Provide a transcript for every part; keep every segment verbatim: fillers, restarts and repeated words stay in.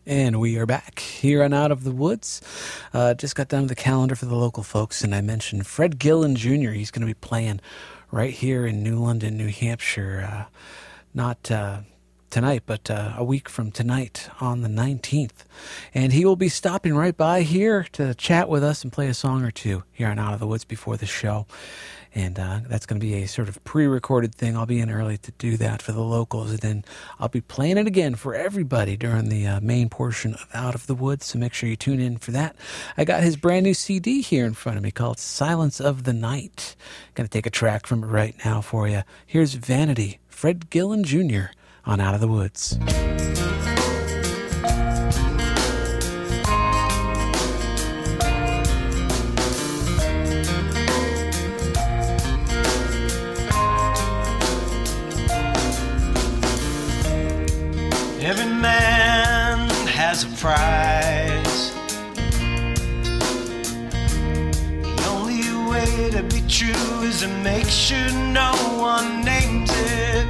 And we are back here on Out of the Woods. Uh, just got done with the calendar for the local folks, and I mentioned Fred Gillen Junior He's going to be playing right here in New London, New Hampshire. Uh, not uh, tonight, but uh, a week from tonight on the nineteenth. And he will be stopping right by here to chat with us and play a song or two here on Out of the Woods before the show. And uh, that's going to be a sort of pre-recorded thing. I'll be in early to do that for the locals. And then I'll be playing it again for everybody during the uh, main portion of Out of the Woods. So make sure you tune in for that. I got his brand new C D here in front of me called Silence of the Night. Going to take a track from it right now for you. Here's Vanity, Fred Gillen Junior on Out of the Woods. Every man has a price. The only way to be true is to make sure no one names it.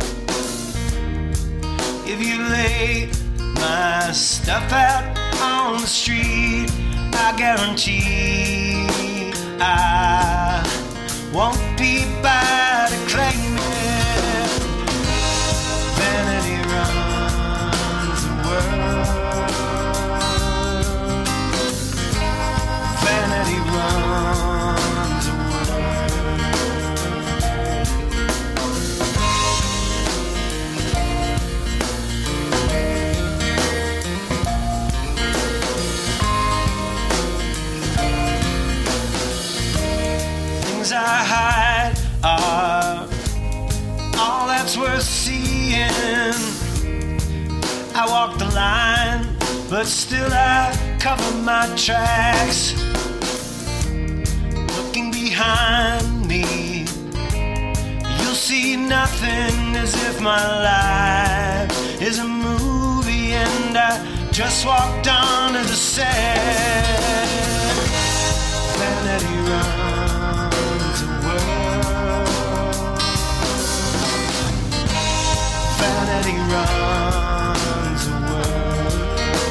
If you lay my stuff out on the street, I guarantee I won't be by to claim it. Vanity runs the world. Vanity runs the Things I hide are all that's worth seeing. I walk the line, but still I cover my tracks. Looking behind me, you'll see nothing, as if my life is a movie and I just walked on to the set. Vanity runs the world. Vanity runs the world.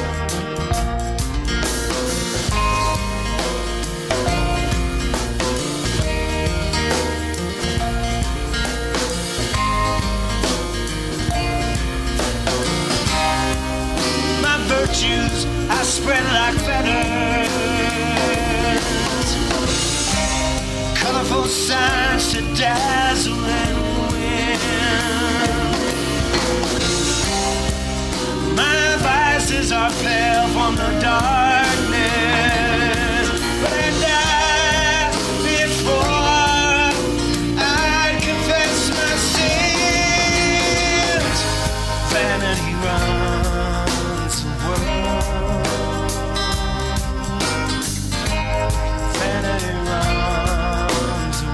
My virtues I spread like feathers, colorful signs to dazzle and win. My vices are pale from the darkness, but I die before I confess my sins. Vanity runs the world. Vanity runs the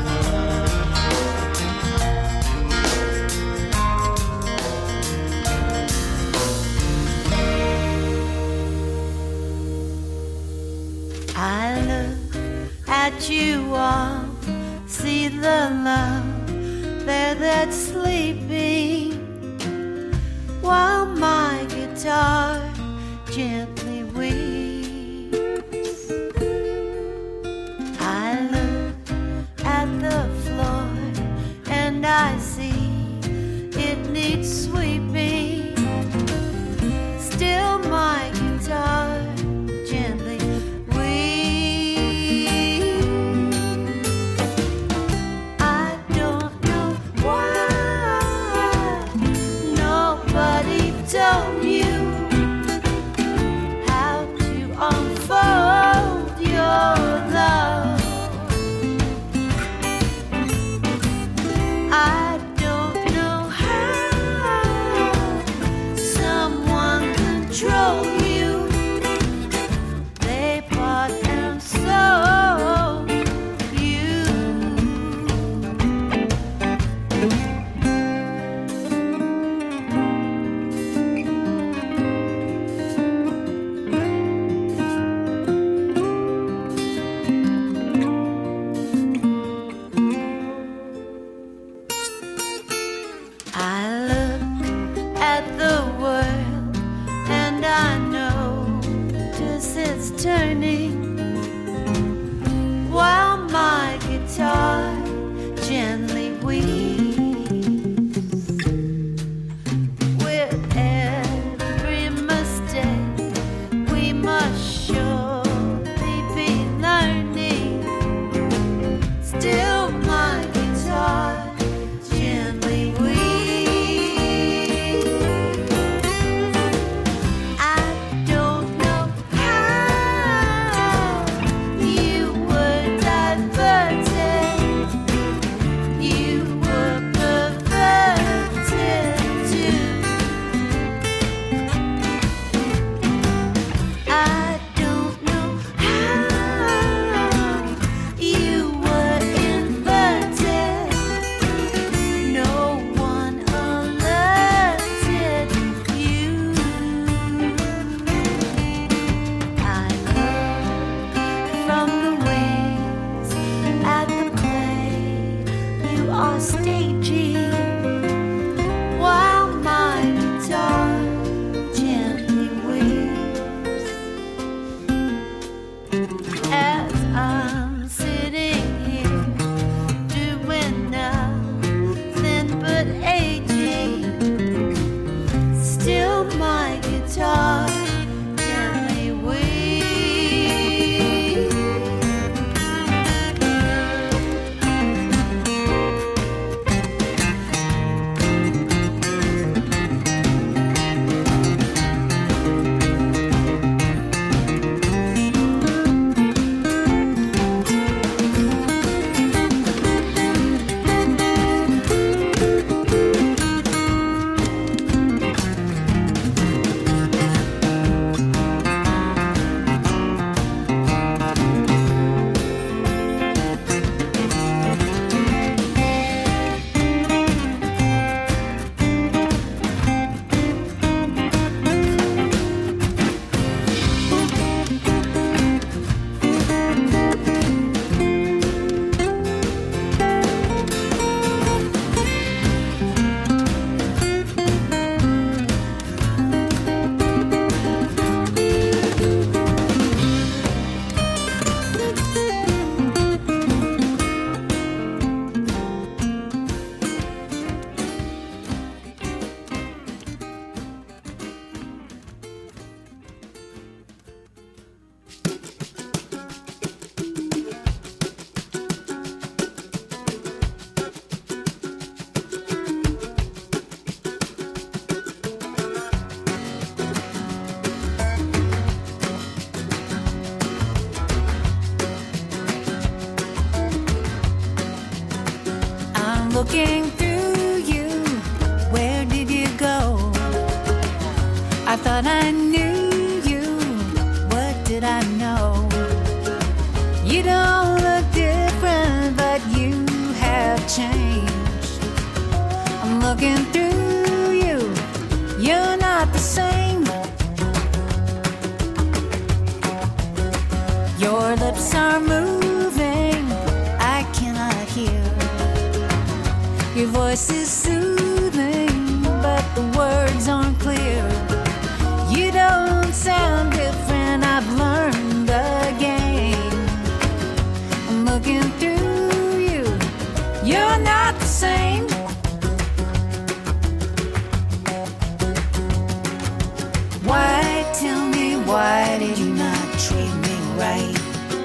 I look at you all, see the love there that's sleeping, while my guitar gently weeps. I look at the floor and I see it needs sweeping. Still my guitar gently weeps. I don't know why nobody told you turning while my guitar gently weeps. With every mistake we must surely be learning. Still my guitar gently weeps. I don't know how you were diverted. You were perverted too. I don't know how you were inverted. No one alerted you. I look from the wings at the play you are staging while my guitar gently weeps. As I'm sitting here doing nothing but aging, still my guitar gently weeps. I'm looking through you. Where did you go? I thought I knew you. What did I know? You don't look different, but you have changed. I'm looking through you. You're not the same. Your lips are moving. I cannot hear. Your voice is soothing, but the words aren't clear. You don't sound different. I've learned the game. I'm looking through you. You're not the same. Why, tell me, why did you not treat me right?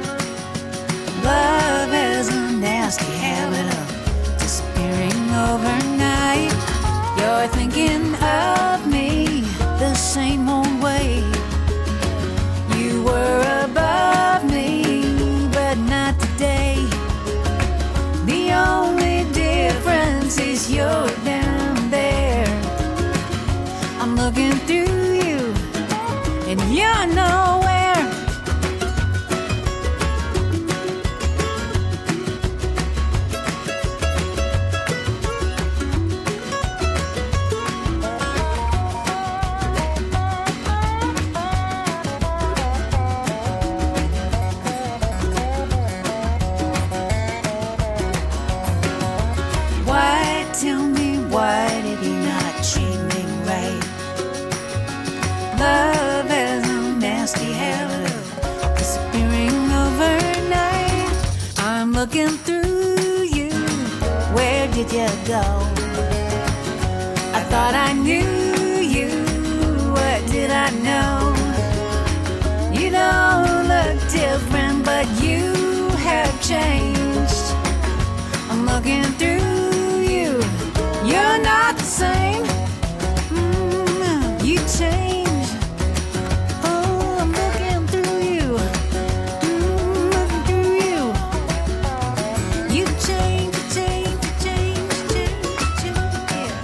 Love has a nasty habit of disappearing overnight. You're thinking of me the same old way. You were above me, but not today. The only difference is you're down there. I'm looking through you, and you're nowhere. Love has a nasty looking through you. Where did you go? I thought I knew you. What did I know? You don't look different, but you have changed. I'm looking through you. You're not the same. Mm, you changed. Oh, I'm looking through you. Mm, looking through you. You changed, you changed, you changed, you changed, you changed. Yeah.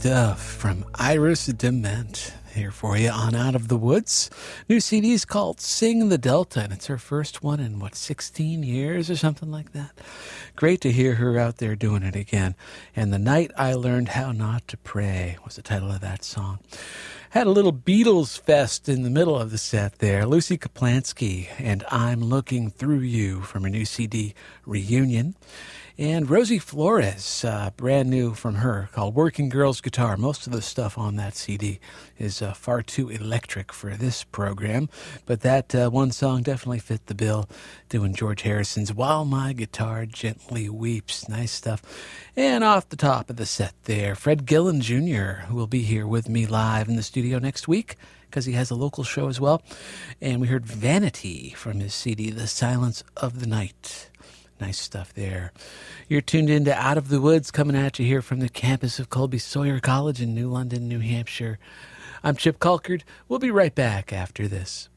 stuff from Iris Dement here for you on Out of the Woods. New C D is called Sing the Delta, and it's her first one in, what, sixteen years or something like that. Great to hear her out there doing it again. And The Night I Learned How Not to Pray was the title of that song. Had a little Beatles fest in the middle of the set there. Lucy Kaplansky and I'm Looking Through You from her new C D, Reunion. And Rosie Flores, uh, brand new from her, called Working Girls Guitar. Most of the stuff on that C D is uh, far too electric for this program, but that uh, one song definitely fit the bill, doing George Harrison's While My Guitar Gently Weeps. Nice stuff. And off the top of the set there, Fred Gillen Junior, who will be here with me live in the studio next week, because he has a local show as well. And we heard Vanity from his C D, The Silence of the Night. Nice stuff there. You're tuned into Out of the Woods, coming at you here from the campus of Colby Sawyer College in New London, New Hampshire. I'm Chip Colkard. We'll be right back after this.